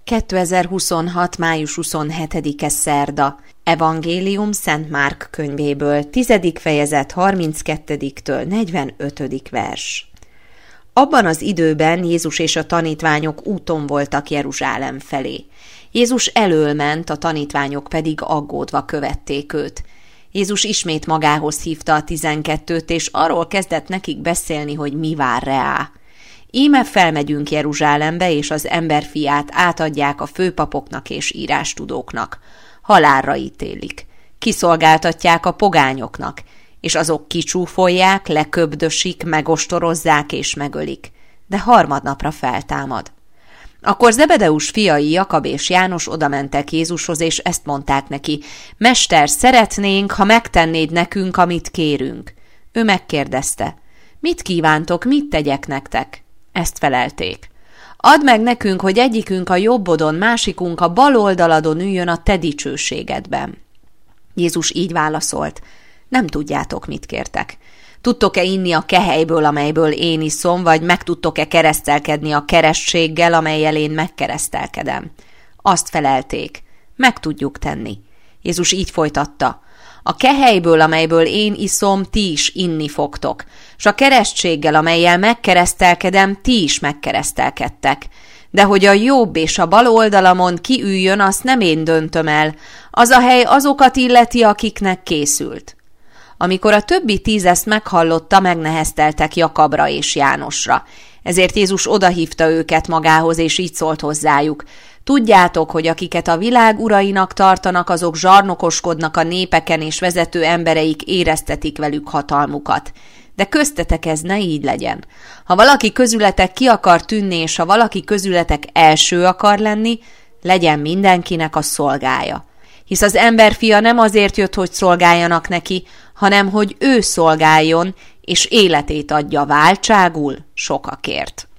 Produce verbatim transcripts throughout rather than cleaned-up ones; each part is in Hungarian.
kétezer-huszonhat. május huszonhetedike szerda. Evangélium Szent Márk könyvéből, tizedik fejezet harminckettedik-től negyvenötödik vers. Abban az időben Jézus és a tanítványok úton voltak Jeruzsálem felé. Jézus elől ment, a tanítványok pedig aggódva követték őt. Jézus ismét magához hívta a tizenkettőt, és arról kezdett nekik beszélni, hogy mi vár reá. Íme felmegyünk Jeruzsálembe, és az emberfiát átadják a főpapoknak és írástudóknak. Halálra ítélik. Kiszolgáltatják a pogányoknak, és azok kicsúfolják, leköbdösik, megostorozzák és megölik. De harmadnapra feltámad. Akkor Zebedeus fiai Jakab és János odamentek Jézushoz, és ezt mondták neki: Mester, szeretnénk, ha megtennéd nekünk, amit kérünk. Ő megkérdezte: Mit kívántok, mit tegyek nektek? Ezt felelték: Add meg nekünk, hogy egyikünk a jobbodon, másikunk a bal oldaladon üljön a te dicsőségedben. Jézus így válaszolt: Nem tudjátok, mit kértek. Tudtok-e inni a kehelyből, amelyből én iszom, vagy meg tudtok-e keresztelkedni a kerességgel, amellyel én megkeresztelkedem? Azt felelték: Meg tudjuk tenni. Jézus így folytatta: A kehelyből, amelyből én iszom, ti is inni fogtok, s a keresztséggel, amellyel megkeresztelkedem, ti is megkeresztelkedtek. De hogy a jobb és a bal oldalamon ki üljön, azt nem én döntöm el, az a hely azokat illeti, akiknek készült. Amikor a többi tíz ezt meghallotta, megnehezteltek Jakabra és Jánosra. Ezért Jézus odahívta őket magához, és így szólt hozzájuk: Tudjátok, hogy akiket a világ urainak tartanak, azok zsarnokoskodnak a népeken, és vezető embereik éreztetik velük hatalmukat. De köztetek ez ne így legyen. Ha valaki közületek ki akar tűnni, és ha valaki közületek első akar lenni, legyen mindenkinek a szolgája. Hisz az emberfia nem azért jött, hogy szolgáljanak neki, hanem hogy ő szolgáljon, és életét adja váltságul sokakért.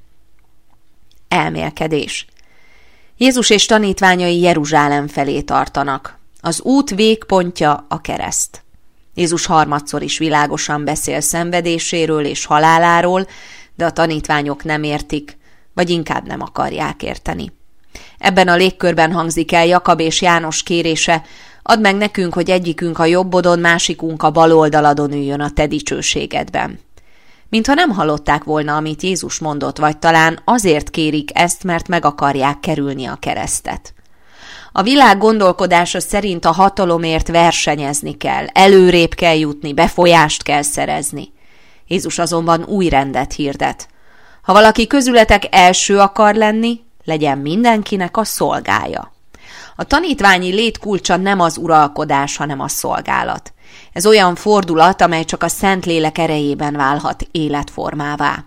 Elmélkedés. Jézus és tanítványai Jeruzsálem felé tartanak. Az út végpontja a kereszt. Jézus harmadszor is világosan beszél szenvedéséről és haláláról, de a tanítványok nem értik, vagy inkább nem akarják érteni. Ebben a légkörben hangzik el Jakab és János kérése: Add meg nekünk, hogy egyikünk a jobbodon, másikunk a bal oldaladon üljön a te dicsőségedben. Mintha nem hallották volna, amit Jézus mondott, vagy talán azért kérik ezt, mert meg akarják kerülni a keresztet. A világ gondolkodása szerint a hatalomért versenyezni kell, előrébb kell jutni, befolyást kell szerezni. Jézus azonban új rendet hirdet. Ha valaki közületek első akar lenni, legyen mindenkinek a szolgája. A tanítványi létkulcsa nem az uralkodás, hanem a szolgálat. Ez olyan fordulat, amely csak a Szentlélek erejében válhat életformává.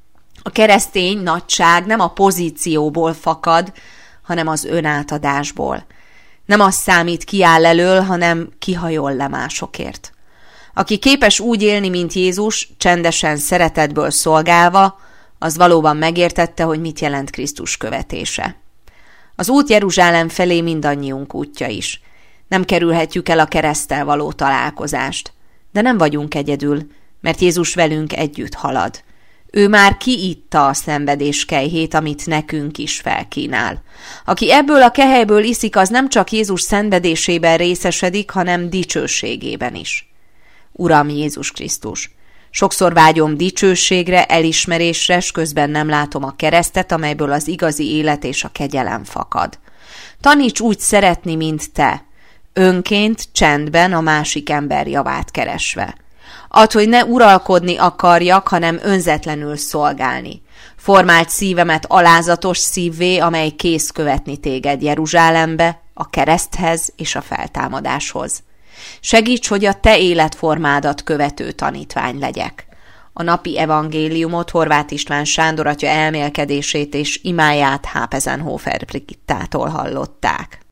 A keresztény nagyság nem a pozícióból fakad, hanem az önátadásból. Nem az számít, ki áll elől, hanem ki hajol le másokért. Aki képes úgy élni, mint Jézus, csendesen szeretetből szolgálva, az valóban megértette, hogy mit jelent Krisztus követése. Az út Jeruzsálem felé mindannyiunk útja is. Nem kerülhetjük el a kereszttel való találkozást. De nem vagyunk egyedül, mert Jézus velünk együtt halad. Ő már kiitta a szenvedés kejhét, amit nekünk is felkínál. Aki ebből a kehelyből iszik, az nem csak Jézus szenvedésében részesedik, hanem dicsőségében is. Uram Jézus Krisztus! Sokszor vágyom dicsőségre, elismerésre, s közben nem látom a keresztet, amelyből az igazi élet és a kegyelem fakad. Taníts úgy szeretni, mint te, önként, csendben, a másik ember javát keresve. Add, hogy ne uralkodni akarjak, hanem önzetlenül szolgálni. Formáld szívemet alázatos szívvé, amely kész követni téged Jeruzsálembe, a kereszthez és a feltámadáshoz. Segíts, hogy a te életformádat követő tanítvány legyek. A napi evangéliumot Horváth István Sándor atya elmélkedését és imáját Hápezenhofer Brigittától hallották.